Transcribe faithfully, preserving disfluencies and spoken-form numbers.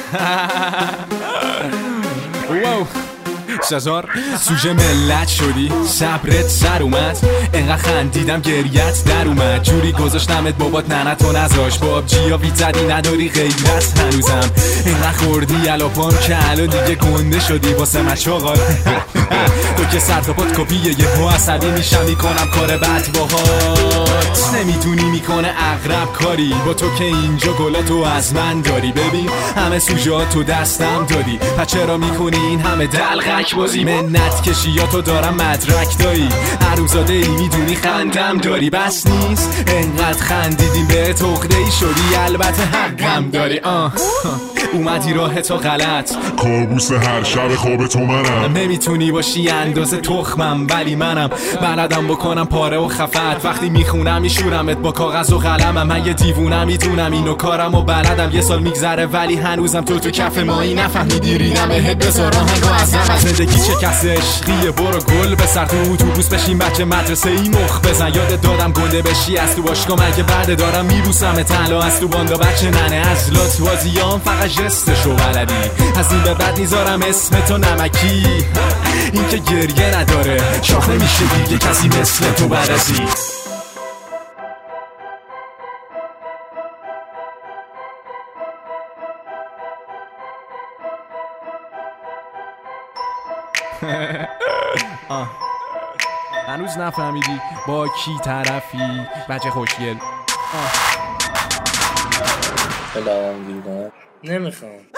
واو شزار سوژه ملت شدی، صبرت سر اومد، انقدر خندیدم گریت در اومد، جوری گذاشتمت بابات ننت و نزاش، باب جیا وید زدی نداری غیرت هنوزم، انقدر خوردی الاپام که الان دیگه گنده شدی واسه مشاغال. تو که سر تا پات کپیه یه ها عصبی میشم میکنم کار بد باهات، نمیدونی میکنه اغرب کاری با تو که اینجا گلاتو از من داری، ببین همه سوژاتو دستم دادی پس چرا میکنی این همه دلغک بازی، منت کشی یا تو دارم مدرک دایی، عروزاده ای میدونی خندم داری، بس نیست انقدر خندیدیم به تقده ای شدی، البته حقم داری. آه اومدی راه تو غلط، کابوس هر شب خواب تو منم، نمیتونی باشی اندازه تخمم ولی منم بلدم بکنم پاره و خفت، وقتی میخونم میشورمت با کاغذ و قلمم، من یه دیوونم میدونم اینو کارم و بلدم، یه سال میگذره ولی هنوزم تو تو کف مایی نفهمیدی ریدم بهت بذار آهنگو از نم، زندگی چه کس عشقیه برو گل به سر تو اتوبوس بشین بچه مدرسه ای مخ بزن، یادت دادم گنده بشی از تو باشگاه مگه بعد دارم میبوسم تنها از تو باندا بچه ننه از لات بازیام فقط جستشو بلدی، از این به بعد میذارم اسم تو نمکی، این که گریه نداره شاخ نمیشه دیگه کسی مثل تو برزی. هنوز نفهمیدی با کی طرفی بچه خوشگل؟ بلام گیر کنم نمیخوام.